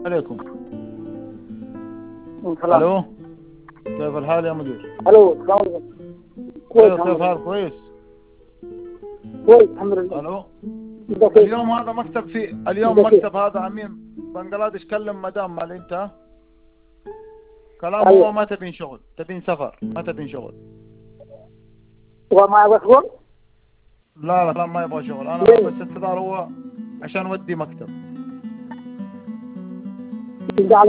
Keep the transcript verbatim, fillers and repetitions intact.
عليكم. سلام. الو كيف الحال يا مدير؟ الو السلام عليكم. كويس كيف حالك؟ كويس كويس الحمد لله. الو كيف؟ اليوم هذا مكتب في اليوم مكتب هذا عميل بنجلاديش كلم مدام مال انت كلام أيوة. هو ما تبين شغل، تبين سفر، ما تبين شغل. هو ما يبغى شغل؟ لا لا لا ما يبغى شغل. انا ليه؟ بس انتظار هو عشان ودي مكتب.